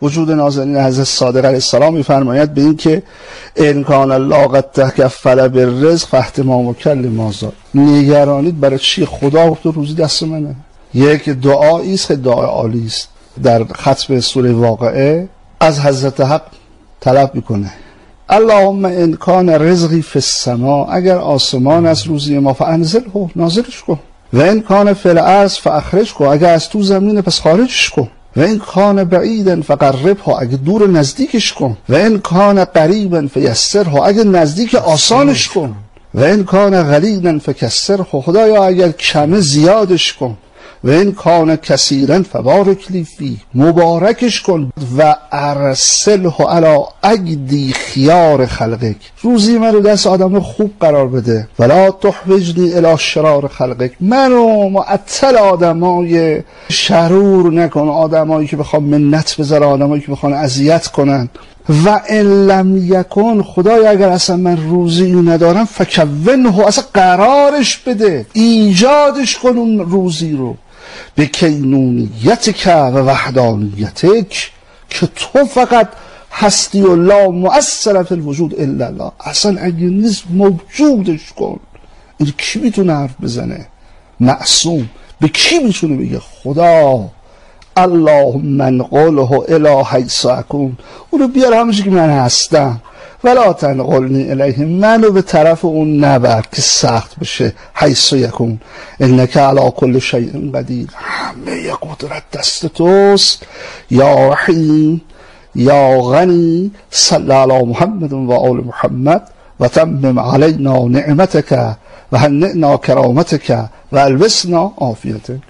وجود نازنین حضرت صادق علیه السلام می‌فرماید به این که ان کان الله قد تکفل بالرزق فاحتمام کل مازاد. نگرانید برای چی؟ خدا تو روزی دست منه. یک دعایی است که دعای عالی است. در ختم سوره واقعه از حضرت حق طلب میکنه اللهم ان کان رزقی فی السماء، اگر آسمان از روزی ما فانزله، نازلش کن. و ان کان فی الارض فاخرج کن، اگر از تو زمین پس خارجش کن. و این کان بعیدا فقربها، اگه دور نزدیکش کن. و این کان قریبا فیسرها، اگه نزدیک آسانش کن. و این کان غلیظا فکسرها، خدایا اگر کمه زیادش کن. و این کان کثیرا فبارک لی فیه، مبارکش کن. و ارسله علی اجدی خیار خلقک، روزی من رو دست آدم خوب قرار بده. ولا تحوجنی الی شرار خلقک، منو معطل آدمای شرور نکن، آدمایی که بخوام منت بذاره، آدمایی که بخوان اذیت کنن. و ان لم یکن، خدایا اگر اصلا من روزی ندارم فکونه، اصلا قرارش بده، ایجادش کن اون روزی رو. به کینونیتک و وحدانیتک، که تو فقط هستی و لا مؤثر فی الوجود الا الله، اصلا اگه نیست موجودش کن. این کی میتونه حرف بزنه؟ معصوم. به کی میتونه بگه؟ خدا. اللهم انقله الی حیث اکون، اونو بیار همونجوری که من هستم. ولا تنقلنی الیه، منو به طرف اون نبر که سخت بشه. حیث یکون انک علی کل شیء قدیر، همه قدرت دست توست. یا رحیم یا غنی صلی علی محمد و آل محمد و تمم علینا نعمتک و هنئنا کرامتک و البسنا عافیتک.